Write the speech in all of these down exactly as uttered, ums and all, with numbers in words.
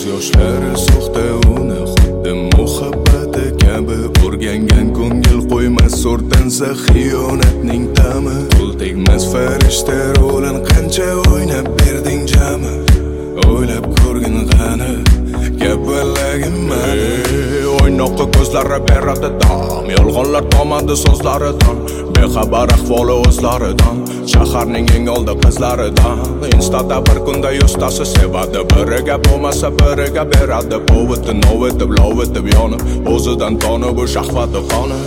yoshlari soxta uni xuddi muhabbati kabi o'rgangan ko'ngil qo'ymas so'rtansa xiyonatning ta'mi qo'l tegmas farishta rolin qancha o'ynab berding jami o'ylab ko'rgin qani gapalagim mani o'ynoqqa ko'zlari beradi dam yolg'onlar tomadi so'zlaridan bexabar ahvoli o'zlaridan shaharning eng oldi qizlaridan instada bir kunda yuztasi sevadi biriga bo'lmasa biriga beradi povitib novitib lovitib yonib o'zidan tonib bu shahvati qonib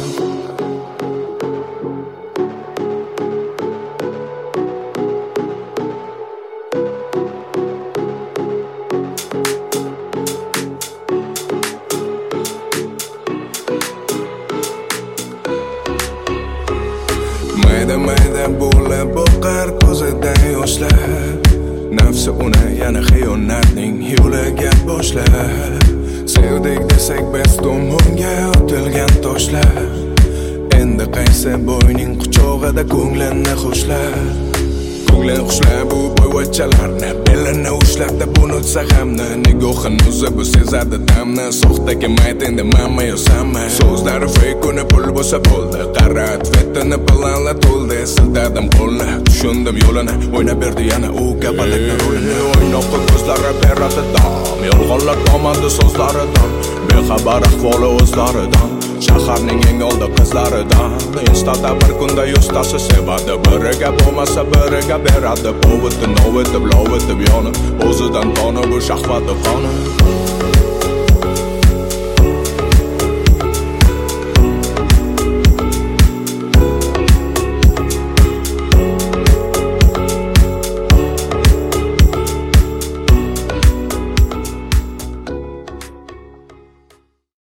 mayda mayda bo'lib boqar ko'zidan yoshlar nafsi uni yana xiyonatning yo'liga boshlar sevdik desak biz tomonga otilgan toshlar endi qaysi boyning quchog'ida ko'nglinni xushlar ko'nglim xushlar bu boyvachchalarni belini ushlab deb unutsa hamni nigohin o'zi bu sezadi damni soxta kelmaydi endi manmi yo'sanmi so'zlari fake uni pul bo'lsa bo'ldi qara atvetini planlar to'ldi siltadim qo'lni tushundim yo'lini o'ynab berdi yana u kapalakni rolini o'ynoqqa ko'zlari beradi dam yolg'onlar tomadi so'zlaridan bexabar ahvoli o'zlaridan shaharning eng oldi qizlaridan instada bir kunda yuztasi sevadi biriga bo'lmasa biriga beradi povitib novitib lovitib yonib o'zidan tonib bu shahvati qonib